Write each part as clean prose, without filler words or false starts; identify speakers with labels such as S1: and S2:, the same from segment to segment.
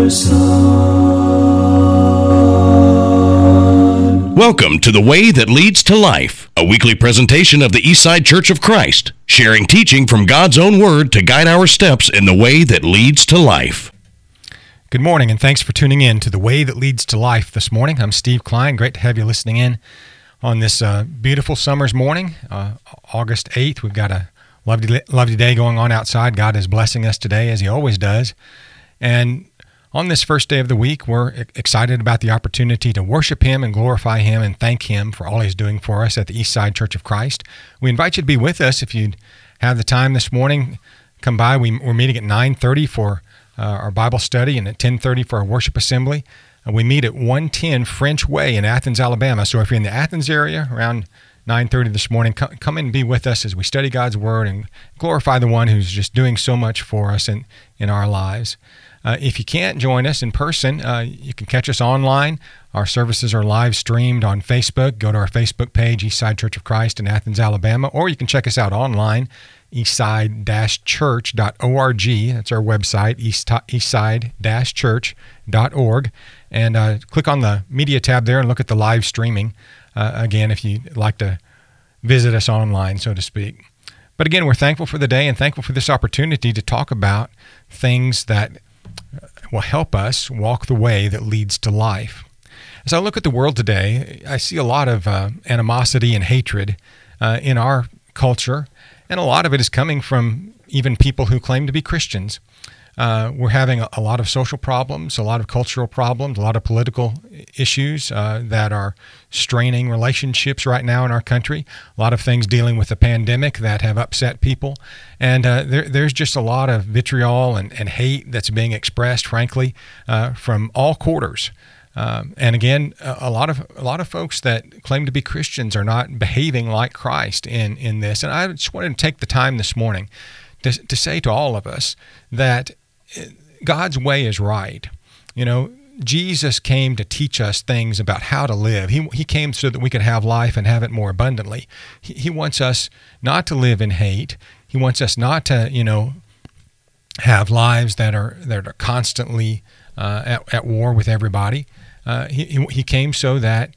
S1: our Son.
S2: Welcome to The Way That Leads to Life, a weekly presentation of the Eastside Church of Christ, sharing teaching from God's own Word to guide our steps in the way that leads to life.
S3: Good morning, and thanks for tuning in to The Way That Leads to Life this morning. I'm Steve Klein. Great to have you listening in on this beautiful summer's morning, August 8th. We've got a lovely day going on outside. God is blessing us today, as He always does. And on this first day of the week, we're excited about the opportunity to worship Him and glorify Him and thank Him for all He's doing for us at the Eastside Church of Christ. We invite you to be with us if you'd have the time this morning. Come by. We're meeting at 9:30 for our Bible study and at 10:30 for our worship assembly. We meet at 110 French Way in Athens, Alabama. So if you're in the Athens area around 9:30 this morning, come in and be with us as we study God's Word and glorify the one who's just doing so much for us in our lives. If you can't join us in person, you can catch us online. Our services are live streamed on Facebook. Go to our Facebook page, Eastside Church of Christ in Athens, Alabama, or you can check us out online, eastside-church.org. That's our website, eastside-church.org. And click on the media tab there and look at the live streaming, again, if you'd like to visit us online, so to speak. But again, we're thankful for the day and thankful for this opportunity to talk about things that will help us walk the way that leads to life. As I look at the world today, I see a lot of animosity and hatred in our culture, and a lot of it is coming from even people who claim to be Christians. We're having a lot of social problems, a lot of cultural problems, a lot of political issues that are straining relationships right now in our country. A lot of things dealing with the pandemic that have upset people. And there's just a lot of vitriol and hate that's being expressed, frankly, from all quarters. And again, a lot of folks that claim to be Christians are not behaving like Christ in this. And I just wanted to take the time this morning to say to all of us that God's way is right. You know, Jesus came to teach us things about how to live. He came so that we could have life and have it more abundantly. He wants us not to live in hate. He wants us not to, have lives that are constantly at war with everybody. He came so that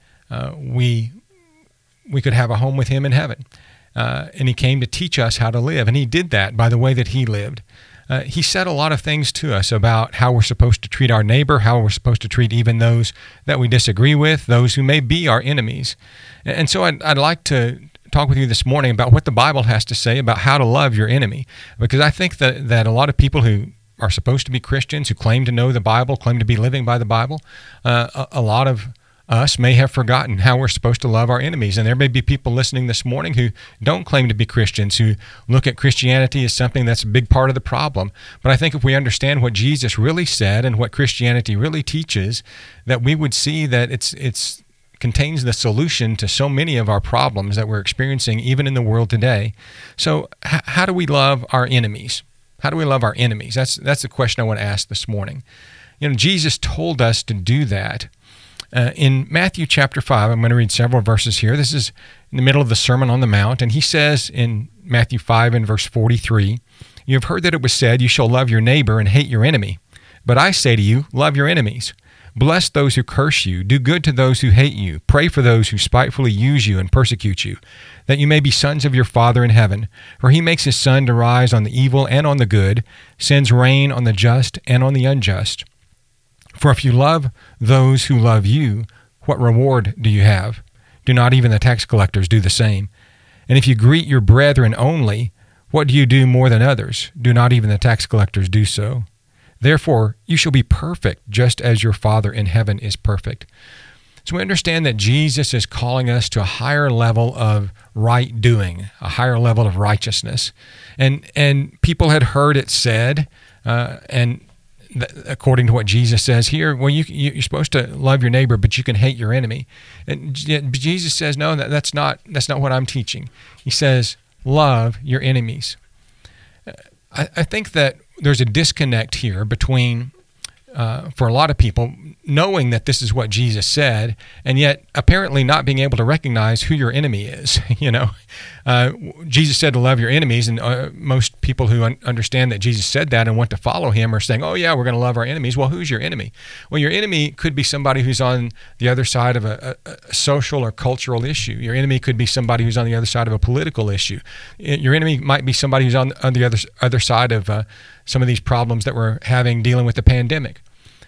S3: we could have a home with Him in heaven. And He came to teach us how to live. And He did that by the way that He lived. He said a lot of things to us about how we're supposed to treat our neighbor, how we're supposed to treat even those that we disagree with, those who may be our enemies. And so I'd like to talk with you this morning about what the Bible has to say about how to love your enemy. Because I think that a lot of people who are supposed to be Christians, who claim to know the Bible, claim to be living by the Bible, a lot of us may have forgotten how we're supposed to love our enemies. And there may be people listening this morning who don't claim to be Christians, who look at Christianity as something that's a big part of the problem. But I think if we understand what Jesus really said and what Christianity really teaches, that we would see that it's contains the solution to so many of our problems that we're experiencing even in the world today. So how do we love our enemies? How do we love our enemies? That's the question I want to ask this morning. Jesus told us to do that. In Matthew chapter 5, I'm going to read several verses here. This is in the middle of the Sermon on the Mount, and He says in Matthew 5 and verse 43, "You have heard that it was said, 'You shall love your neighbor and hate your enemy.' But I say to you, love your enemies. Bless those who curse you. Do good to those who hate you. Pray for those who spitefully use you and persecute you, that you may be sons of your Father in heaven. For He makes His sun to rise on the evil and on the good, sends rain on the just and on the unjust. For if you love those who love you, what reward do you have? Do not even the tax collectors do the same? And if you greet your brethren only, what do you do more than others? Do not even the tax collectors do so? Therefore, you shall be perfect, just as your Father in heaven is perfect." So we understand that Jesus is calling us to a higher level of right doing, a higher level of righteousness. And people had heard it said, according to what Jesus says here, well, you're supposed to love your neighbor, but you can hate your enemy. And Jesus says, no, that's not what I'm teaching. He says, love your enemies. I think that there's a disconnect here between for a lot of people, knowing that this is what Jesus said, and yet apparently not being able to recognize who your enemy is. Jesus said to love your enemies, and most people who understand that Jesus said that and want to follow him are saying, oh yeah, we're going to love our enemies. Well, who's your enemy? Well, your enemy could be somebody who's on the other side of a social or cultural issue. Your enemy could be somebody who's on the other side of a political issue. Your enemy might be somebody who's on the other side of some of these problems that we're having dealing with the pandemic.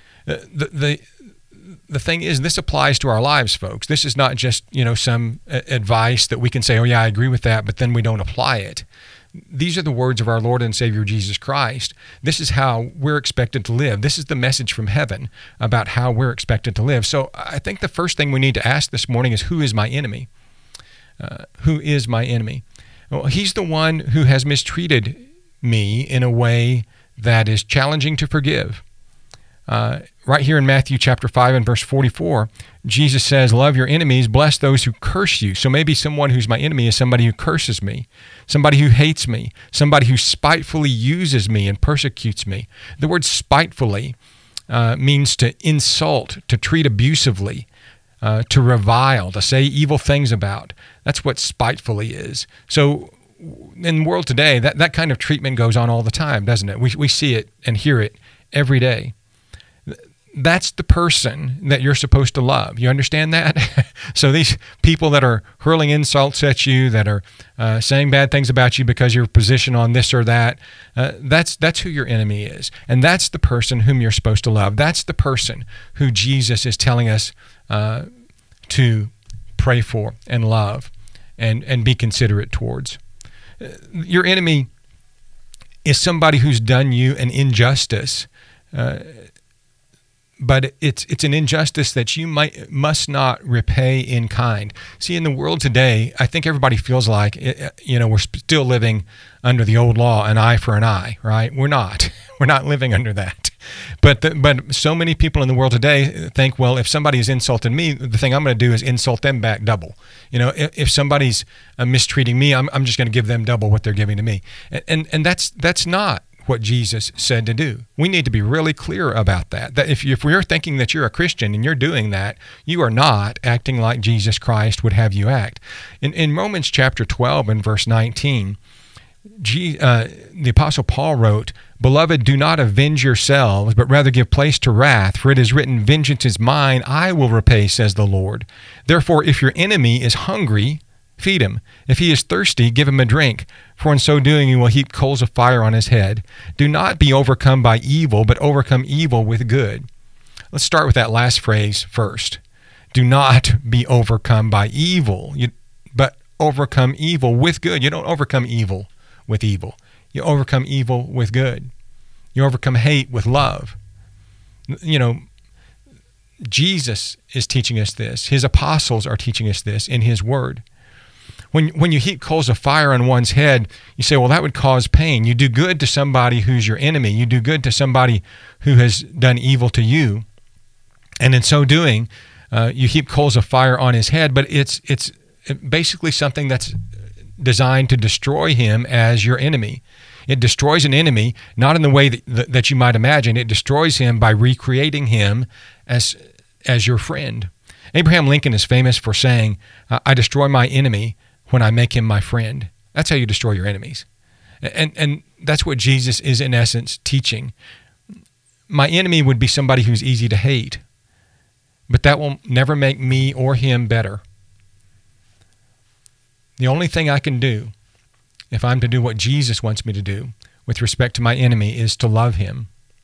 S3: The thing is, this applies to our lives, folks. This is not just, some advice that we can say, oh yeah, I agree with that, but then we don't apply it. These are the words of our Lord and Savior Jesus Christ. This is how we're expected to live. This is the message from heaven about how we're expected to live. So I think the first thing we need to ask this morning is, who is my enemy? Who is my enemy? Well, he's the one who has mistreated me in a way that is challenging to forgive. Right here in Matthew chapter 5 and verse 44, Jesus says, love your enemies, bless those who curse you. So maybe someone who's my enemy is somebody who curses me, somebody who hates me, somebody who spitefully uses me and persecutes me. The word spitefully means to insult, to treat abusively, to revile, to say evil things about. That's what spitefully is. So in the world today, that kind of treatment goes on all the time, doesn't it? We see it and hear it every day. That's the person that you're supposed to love. You understand that? So these people that are hurling insults at you, that are saying bad things about you because your position on this or that, that's who your enemy is. And that's the person whom you're supposed to love. That's the person who Jesus is telling us to pray for and love and be considerate towards. Your enemy is somebody who's done you an injustice, but it's an injustice that you must not repay in kind. See, in the world today, I think everybody feels like, we're still living under the old law, an eye for an eye, right? We're not. We're not living under that. But so many people in the world today think, well, if somebody has insulted me, the thing I'm going to do is insult them back double. If somebody's mistreating me, I'm just going to give them double what they're giving to me. And that's not what Jesus said to do. We need to be really clear about that. That if we're thinking that you're a Christian and you're doing that, you are not acting like Jesus Christ would have you act. In Romans chapter 12 and verse 19, the Apostle Paul wrote, "Beloved, do not avenge yourselves, but rather give place to wrath, for it is written, 'Vengeance is mine, I will repay, says the Lord.' Therefore, if your enemy is hungry, feed him. If he is thirsty, give him a drink, for in so doing you will heap coals of fire on his head. Do not be overcome by evil, but overcome evil with good." Let's start with that last phrase first. Do not be overcome by evil, but overcome evil with good. You don't overcome evil with evil. You overcome evil with good. You overcome hate with love. Jesus is teaching us this. His apostles are teaching us this in his word. When you heap coals of fire on one's head, you say, well, that would cause pain. You do good to somebody who's your enemy. You do good to somebody who has done evil to you. And in so doing, you heap coals of fire on his head, but it's basically something that's designed to destroy him as your enemy. It destroys an enemy, not in the way that you might imagine. It destroys him by recreating him as your friend. Abraham Lincoln is famous for saying, I destroy my enemy when I make him my friend. That's how you destroy your enemies. And that's what Jesus is in essence teaching. My enemy would be somebody who's easy to hate, but that will never make me or him better. The only thing I can do, if I'm to do what Jesus wants me to do with respect to my enemy, is to love him.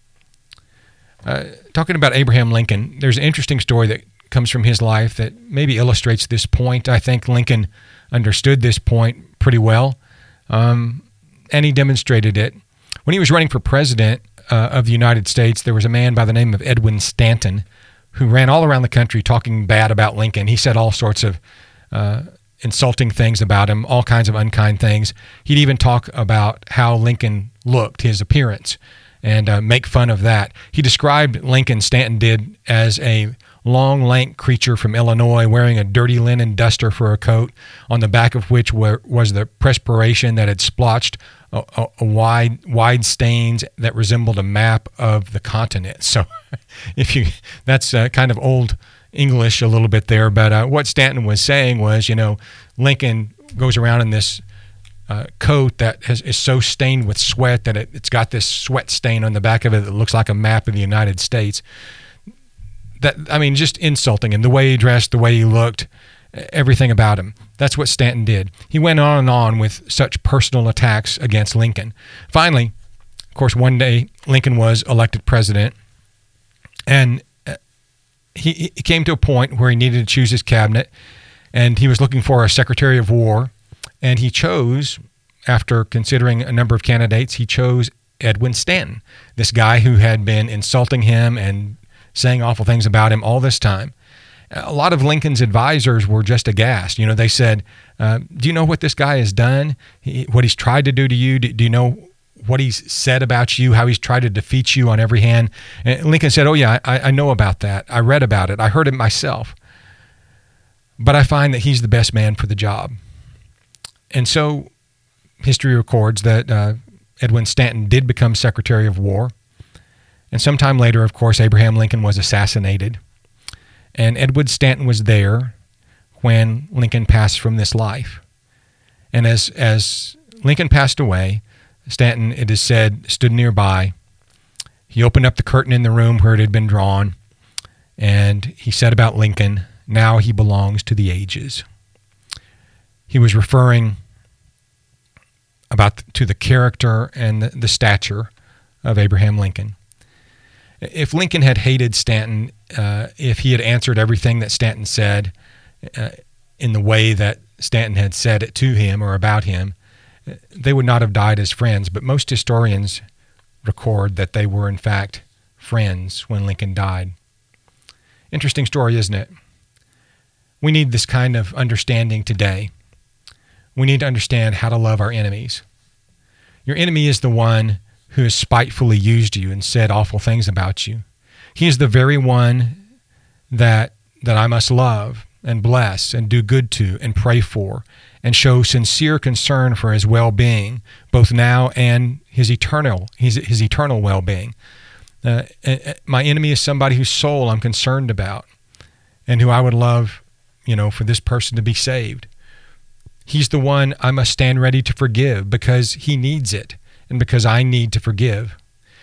S3: Talking about Abraham Lincoln, there's an interesting story that comes from his life that maybe illustrates this point. I think Lincoln understood this point pretty well, and he demonstrated it. When he was running for president of the United States, there was a man by the name of Edwin Stanton who ran all around the country talking bad about Lincoln. He said all sorts of insulting things about him, all kinds of unkind things. He'd even talk about how Lincoln looked, his appearance, and make fun of that. He described Lincoln, Stanton did, as a long, lank creature from Illinois wearing a dirty linen duster for a coat, on the back of which was the perspiration that had splotched wide stains that resembled a map of the continent. So that's kind of old English a little bit there, but what Stanton was saying was, Lincoln goes around in this coat that is so stained with sweat that it's got this sweat stain on the back of it that looks like a map of the United States. Just insulting him, the way he dressed, the way he looked, everything about him. That's what Stanton did. He went on and on with such personal attacks against Lincoln. Finally, of course, one day Lincoln was elected president, and he came to a point where he needed to choose his cabinet, and he was looking for a Secretary of War, and he chose, after considering a number of candidates, he chose Edwin Stanton, this guy who had been insulting him and saying awful things about him all this time. A lot of Lincoln's advisors were just aghast. They said, do you know what this guy has done? What he's tried to do to you? Do you know what he's said about you, how he's tried to defeat you on every hand? And Lincoln said, oh yeah, I know about that. I read about it. I heard it myself. But I find that he's the best man for the job. And so history records that Edwin Stanton did become Secretary of War. And sometime later, of course, Abraham Lincoln was assassinated. And Edwin Stanton was there when Lincoln passed from this life. And as Lincoln passed away, Stanton, it is said, stood nearby. He opened up the curtain in the room where it had been drawn, and he said about Lincoln, now he belongs to the ages. He was referring to the character and the stature of Abraham Lincoln. If Lincoln had hated Stanton, if he had answered everything that Stanton said in the way that Stanton had said it to him or about him, they would not have died as friends. But most historians record that they were, in fact, friends when Lincoln died. Interesting story, isn't it? We need this kind of understanding today. We need to understand how to love our enemies. Your enemy is the one who has spitefully used you and said awful things about you. He is the very one that I must love and bless and do good to and pray for and show sincere concern for his well-being, both now and his eternal well-being. My enemy is somebody whose soul I'm concerned about and who I would love, for this person to be saved. He's the one I must stand ready to forgive because he needs it and because I need to forgive.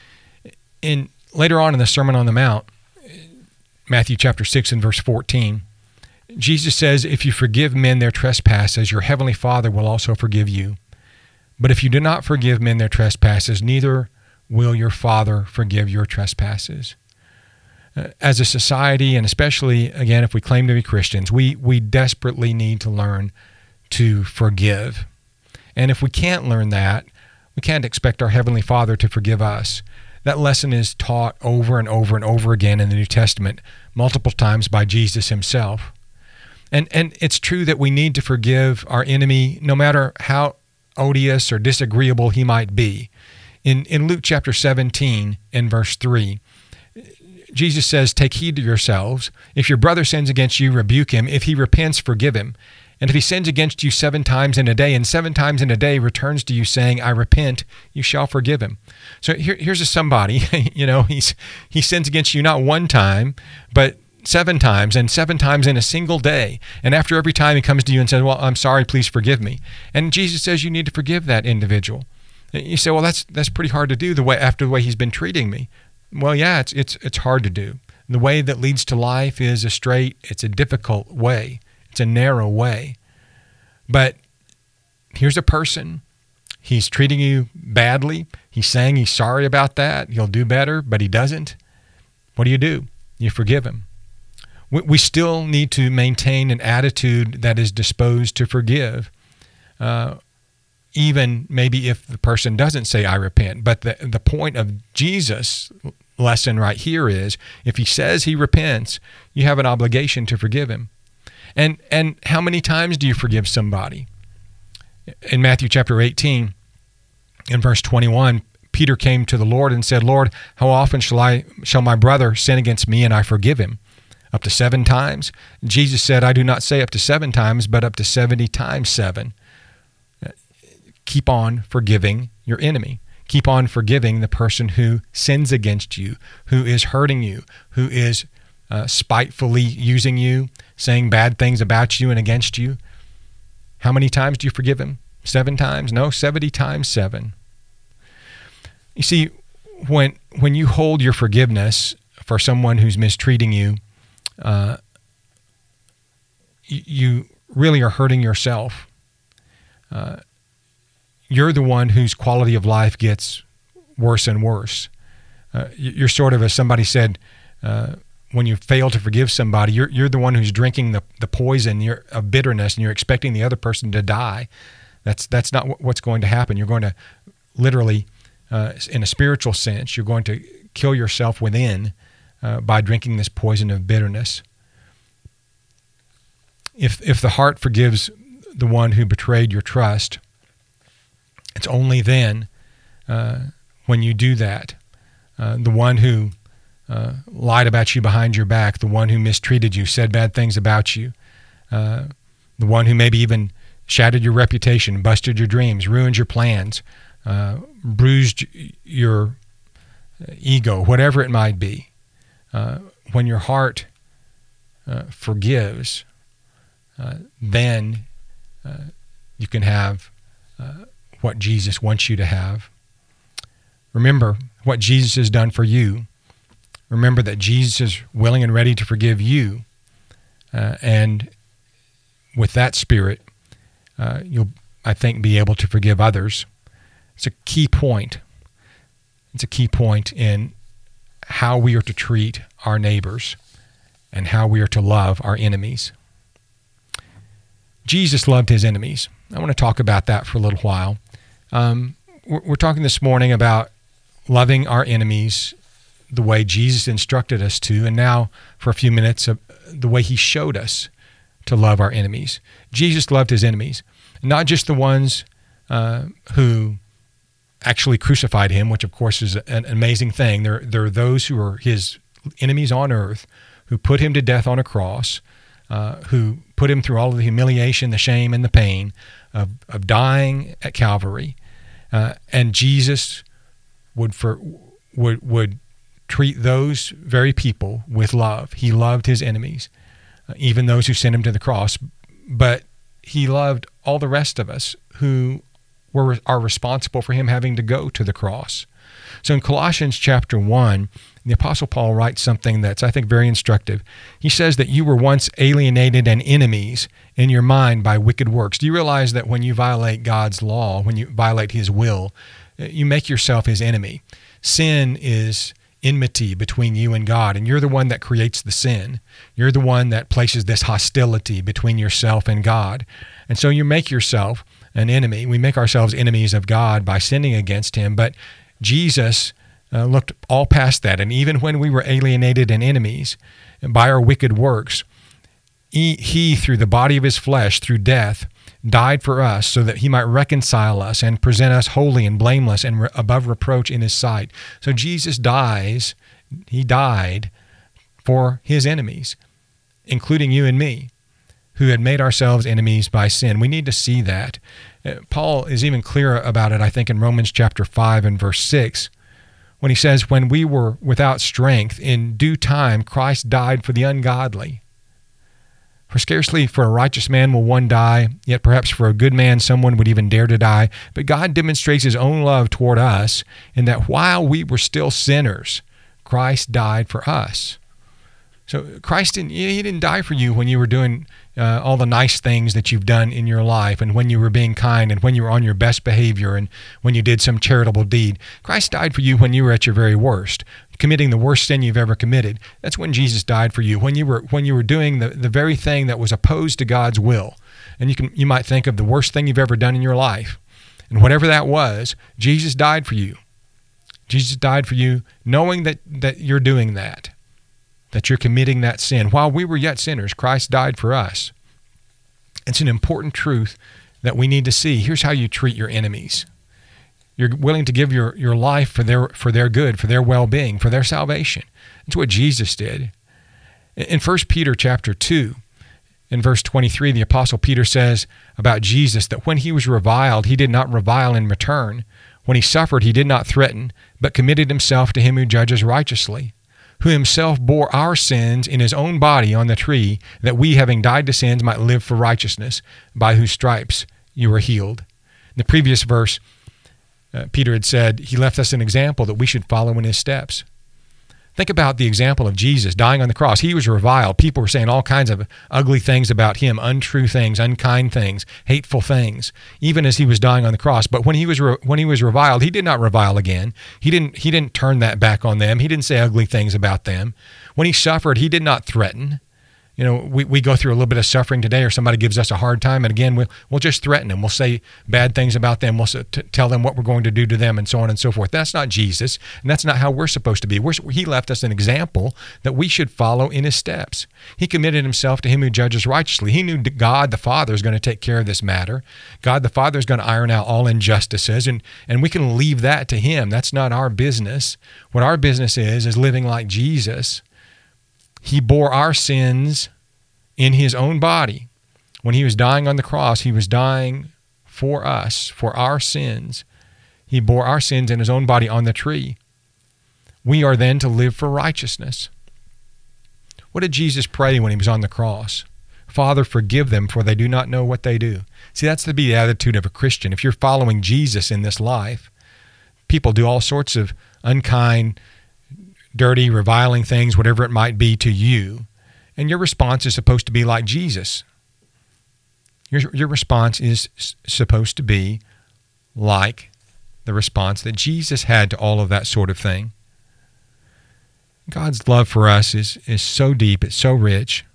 S3: Later on in the Sermon on the Mount, Matthew chapter 6 and verse 14, Jesus says, if you forgive men their trespasses, your heavenly Father will also forgive you. But if you do not forgive men their trespasses, neither will your Father forgive your trespasses. As a society, and especially, again, if we claim to be Christians, we desperately need to learn to forgive. And if we can't learn that, we can't expect our Heavenly Father to forgive us. That lesson is taught over and over and over again in the New Testament, multiple times by Jesus himself. And it's true that we need to forgive our enemy no matter how odious or disagreeable he might be. In Luke chapter 17 and verse 3, Jesus says, take heed to yourselves. If your brother sins against you, rebuke him. If he repents, forgive him. And if he sins against you 7 times in a day, and 7 times in a day returns to you saying, I repent, you shall forgive him. So here's somebody, he sins against you not 1 time, but 7 times, and 7 times in a single day. And after every time he comes to you and says, well, I'm sorry, please forgive me. And Jesus says you need to forgive that individual. You say, well, that's pretty hard to do after the way he's been treating me. Well, yeah, it's hard to do. The way that leads to life is it's a difficult way. It's a narrow way. But here's a person. He's treating you badly. He's saying he's sorry about that. He'll do better, but he doesn't. What do? You forgive him. We still need to maintain an attitude that is disposed to forgive, even maybe if the person doesn't say, I repent. But the point of Jesus' lesson right here is, if he says he repents, you have an obligation to forgive him. And how many times do you forgive somebody? In Matthew chapter 18, in verse 21, Peter came to the Lord and said, Lord, how often shall my brother sin against me and I forgive him? Up to 7 times? Jesus said, I do not say up to 7 times, but up to 70 times 7. keep on forgiving your enemy. Keep on forgiving the person who sins against you, who is hurting you, who is spitefully using you, saying bad things about you and against you. How many times do you forgive him? 7 times? No, 70 times 7. You see, when you hold your forgiveness for someone who's mistreating you, you really are hurting yourself. You're the one whose quality of life gets worse and worse. You're sort of, as somebody said, when you fail to forgive somebody, you're the one who's drinking the poison of bitterness, and you're expecting the other person to die. That's not what's going to happen. You're going to literally, in a spiritual sense, you're going to kill yourself within by drinking this poison of bitterness. If the heart forgives the one who betrayed your trust, it's only then, when you do that, the one who lied about you behind your back, the one who mistreated you, said bad things about you, the one who maybe even shattered your reputation, busted your dreams, ruined your plans, bruised your ego, whatever it might be. When your heart forgives, then you can have what Jesus wants you to have. Remember what Jesus has done for you. Remember that Jesus is willing and ready to forgive you. And with that spirit, you'll, I think, be able to forgive others. It's a key point. It's a key point in how we are to treat our neighbors and how we are to love our enemies. Jesus loved his enemies. I want to talk about that for a little while. We're talking this morning about loving our enemies the way Jesus instructed us to, and now for a few minutes, the way he showed us to love our enemies. Jesus loved his enemies, not just the ones who actually crucified him, which of course is an amazing thing. There are those who are his enemies on earth who put him to death on a cross, who put him through all of the humiliation, the shame, and the pain of dying at Calvary. And Jesus would treat those very people with love. He loved his enemies, even those who sent him to the cross. But he loved all the rest of us who are responsible for him having to go to the cross. So in Colossians chapter 1, the Apostle Paul writes something that's, I think, very instructive. He says that you were once alienated and enemies in your mind by wicked works. Do you realize that when you violate God's law, when you violate his will, you make yourself his enemy? Sin is enmity between you and God, and you're the one that creates the sin. You're the one that places this hostility between yourself and God. And so you make yourself an enemy. We make ourselves enemies of God by sinning against him, but Jesus looked all past that. And even when we were alienated and enemies by our wicked works, he, through the body of his flesh, through death, died for us so that he might reconcile us and present us holy and blameless and above reproach in his sight. So Jesus dies, he died for his enemies, including you and me, who had made ourselves enemies by sin. We need to see that. Paul is even clearer about it, I think, in Romans chapter 5 and verse 6, when he says, when we were without strength, in due time Christ died for the ungodly. For scarcely for a righteous man will one die, yet perhaps for a good man someone would even dare to die. But God demonstrates his own love toward us in that while we were still sinners, Christ died for us. So Christ didn't die for you when you were doing all the nice things that you've done in your life, and when you were being kind, and when you were on your best behavior, and when you did some charitable deed. Christ died for you when you were at your very worst, committing the worst sin you've ever committed. That's when Jesus died for you, when you were doing the very thing that was opposed to God's will. And you might think of the worst thing you've ever done in your life, and whatever that was, Jesus died for you. Jesus died for you knowing that you're doing that you're committing that sin. While we were yet sinners, Christ died for us. It's an important truth that we need to see. Here's how you treat your enemies. You're willing to give your life for their good, for their well-being, for their salvation. That's what Jesus did. In 1 Peter chapter 2, In verse 23, the Apostle Peter says about Jesus that when he was reviled, he did not revile in return. When he suffered, he did not threaten, but committed himself to him who judges righteously, who himself bore our sins in his own body on the tree, that we, having died to sins, might live for righteousness, by whose stripes you were healed. In the previous verse, Peter had said he left us an example that we should follow in his steps. Think about the example of Jesus dying on the cross. He was reviled. People were saying all kinds of ugly things about him, untrue things, unkind things, hateful things, even as he was dying on the cross. But when he was reviled, he did not revile again. He didn't turn that back on them. He didn't say ugly things about them. When he suffered, he did not threaten. You know, we go through a little bit of suffering today, or somebody gives us a hard time, and again, we'll just threaten them. We'll say bad things about them. We'll tell them what we're going to do to them, and so on and so forth. That's not Jesus, and that's not how we're supposed to be. He left us an example that we should follow in his steps. He committed himself to him who judges righteously. He knew God the Father is going to take care of this matter. God the Father is going to iron out all injustices, and we can leave that to him. That's not our business. What our business is living like Jesus. He bore our sins in his own body. When he was dying on the cross, he was dying for us, for our sins. He bore our sins in his own body on the tree. We are then to live for righteousness. What did Jesus pray when he was on the cross? Father, forgive them, for they do not know what they do. See, that's to be the attitude of a Christian. If you're following Jesus in this life, people do all sorts of unkind, dirty, reviling things, whatever it might be to you, and your response is supposed to be like Jesus. Your response is supposed to be like the response that Jesus had to all of that sort of thing. God's love for us is so deep, it's so rich.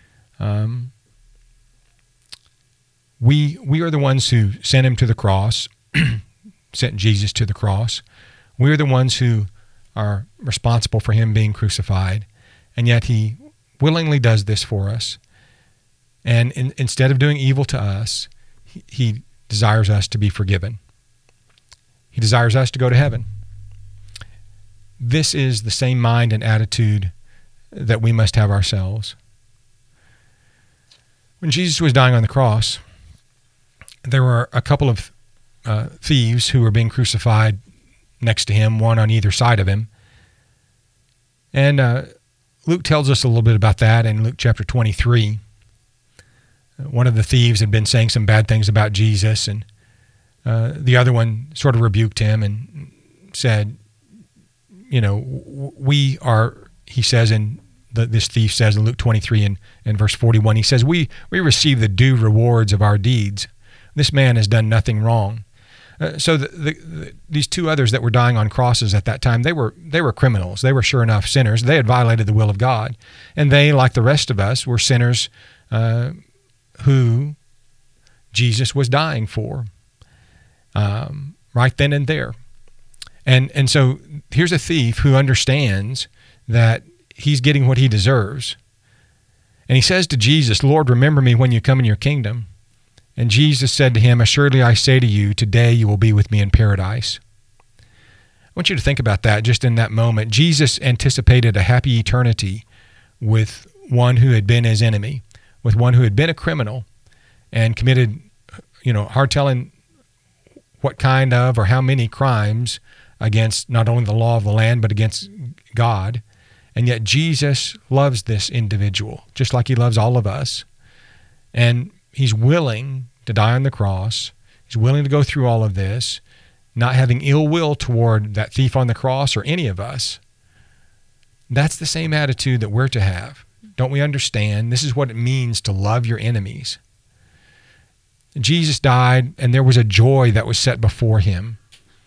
S3: We are the ones who sent him to the cross, sent Jesus to the cross. We are the ones who are responsible for him being crucified, and yet he willingly does this for us. And instead of doing evil to us, he desires us to be forgiven. He desires us to go to heaven. This is the same mind and attitude that we must have ourselves. When Jesus was dying on the cross, there were a couple of thieves who were being crucified next to him, one on either side of him. And Luke tells us a little bit about that in Luke chapter 23. One of the thieves had been saying some bad things about Jesus, and the other one sort of rebuked him and said, you know, he says this thief says in Luke 23 and verse 41, he says, we receive the due rewards of our deeds. This man has done nothing wrong. So these two others that were dying on crosses at that time, they were criminals. They were sure enough sinners. They had violated the will of God. And they, like the rest of us, were sinners who Jesus was dying for right then and there. And so here's a thief who understands that he's getting what he deserves. And he says to Jesus, Lord, remember me when you come in your kingdom. And Jesus said to him, assuredly I say to you, today you will be with me in paradise. I want you to think about that just in that moment. Jesus anticipated a happy eternity with one who had been his enemy, with one who had been a criminal and committed, hard telling what kind of or how many crimes against not only the law of the land, but against God. And yet Jesus loves this individual, just like he loves all of us. And he's willing to die on the cross. He's willing to go through all of this, not having ill will toward that thief on the cross or any of us. That's the same attitude that we're to have. Don't we understand? This is what it means to love your enemies. Jesus died, and there was a joy that was set before him.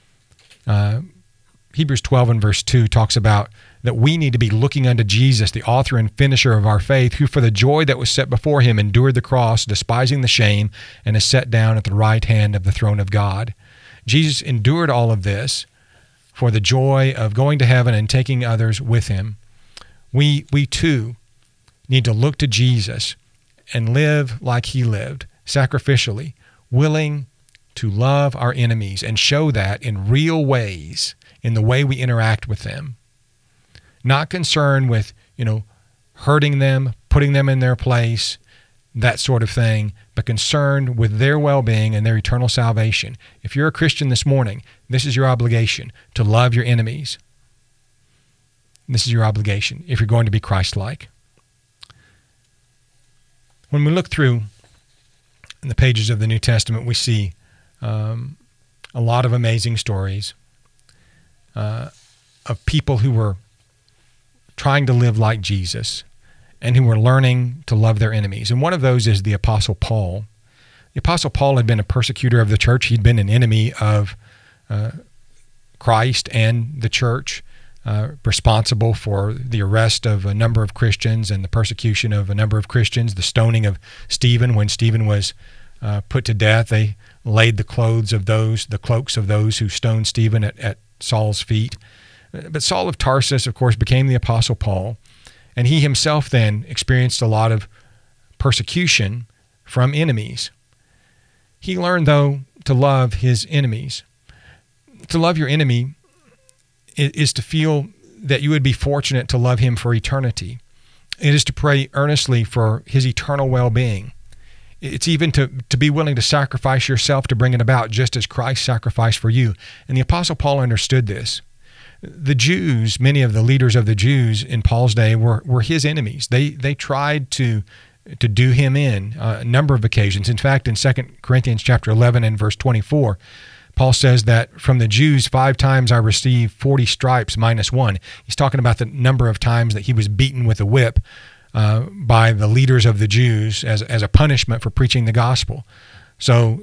S3: Hebrews 12 and verse 2 talks about that we need to be looking unto Jesus, the author and finisher of our faith, who for the joy that was set before him endured the cross, despising the shame, and is set down at the right hand of the throne of God. Jesus endured all of this for the joy of going to heaven and taking others with him. We too need to look to Jesus and live like he lived, sacrificially, willing to love our enemies and show that in real ways, in the way we interact with them. Not concerned with, hurting them, putting them in their place, that sort of thing, but concerned with their well-being and their eternal salvation. If you're a Christian this morning, this is your obligation, to love your enemies. This is your obligation if you're going to be Christ-like. When we look through the pages of the New Testament, we see a lot of amazing stories of people who were trying to live like Jesus and who were learning to love their enemies. And one of those is the Apostle Paul. The Apostle Paul had been a persecutor of the church. He'd been an enemy of Christ and the church, responsible for the arrest of a number of Christians and the persecution of a number of Christians, the stoning of Stephen. When Stephen was put to death, they laid the cloaks of those who stoned Stephen at Saul's feet. But Saul of Tarsus, of course, became the Apostle Paul, and he himself then experienced a lot of persecution from enemies. He learned, though, to love his enemies. To love your enemy is to feel that you would be fortunate to love him for eternity. It is to pray earnestly for his eternal well-being. It's even to be willing to sacrifice yourself to bring it about, just as Christ sacrificed for you. And the Apostle Paul understood this. The Jews, many of the leaders of the Jews in Paul's day were his enemies. They tried to do him in a number of occasions. In fact, in 2 Corinthians chapter 11 and verse 24, Paul says that from the Jews 5 times I received 40 stripes minus 1. He's talking about the number of times that he was beaten with a whip by the leaders of the Jews as a punishment for preaching the gospel. So,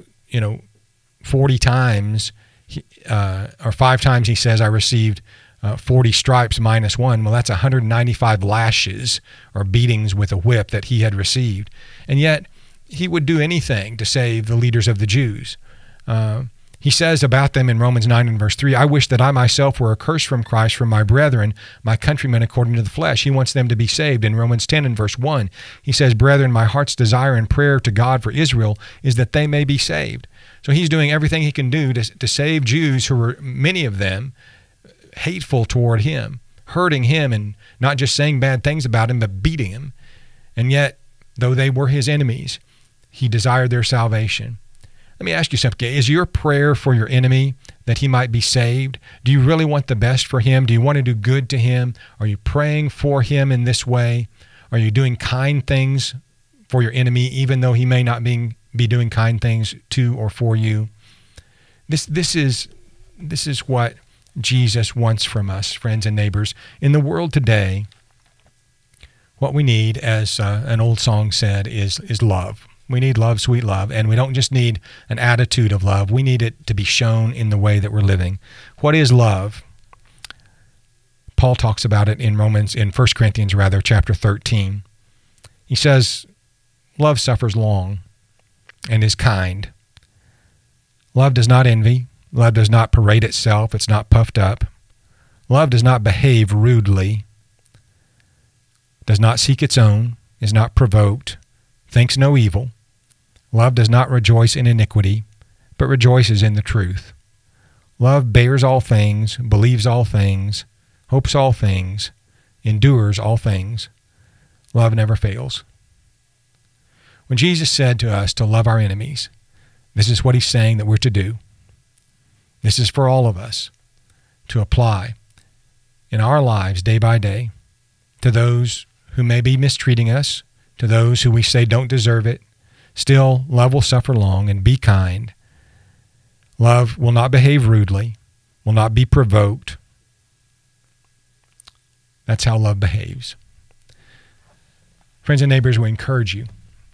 S3: 40 times, or 5 times he says, I received 40 stripes minus 1. Well, that's 195 lashes or beatings with a whip that he had received. And yet, he would do anything to save the leaders of the Jews. He says about them in Romans 9 and verse 3, I wish that I myself were accursed from Christ from my brethren, my countrymen according to the flesh. He wants them to be saved. In Romans 10 and verse 1, he says, Brethren, my heart's desire and prayer to God for Israel is that they may be saved. So he's doing everything he can do to save Jews who were, many of them, hateful toward him, hurting him, and not just saying bad things about him, but beating him. And yet, though they were his enemies, he desired their salvation. Let me ask you something. Is your prayer for your enemy that he might be saved? Do you really want the best for him? Do you want to do good to him? Are you praying for him in this way? Are you doing kind things for your enemy, even though he may not be doing kind things to or for you? This is what Jesus wants from us, friends and neighbors. In the world today, what we need, as an old song said, is love. We need love, sweet love, and we don't just need an attitude of love. We need it to be shown in the way that we're living. What is love? Paul talks about it in 1 Corinthians chapter 13. He says, love suffers long and is kind. Love does not envy. Love does not parade itself. It's not puffed up. Love does not behave rudely, does not seek its own, is not provoked, thinks no evil. Love does not rejoice in iniquity, but rejoices in the truth. Love bears all things, believes all things, hopes all things, endures all things. Love never fails. When Jesus said to us to love our enemies, this is what he's saying that we're to do. This is for all of us to apply in our lives day by day to those who may be mistreating us, to those who we say don't deserve it. Still, love will suffer long and be kind. Love will not behave rudely, will not be provoked. That's how love behaves. Friends and neighbors, we encourage you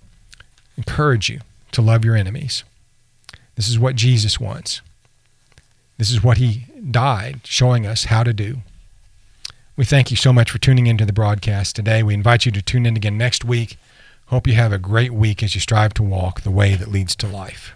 S3: to love your enemies. This is what Jesus wants. This is what he died showing us how to do. We thank you so much for tuning into the broadcast today. We invite you to tune in again next week. Hope you have a great week as you strive to walk the way that leads to life.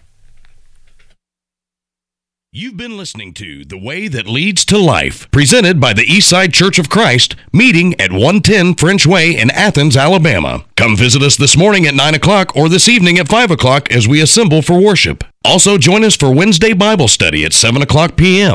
S2: You've been listening to The Way That Leads to Life, presented by the Eastside Church of Christ, meeting at 110 French Way in Athens, Alabama. Come visit us this morning at 9 o'clock or this evening at 5 o'clock as we assemble for worship. Also, join us for Wednesday Bible study at 7 o'clock p.m.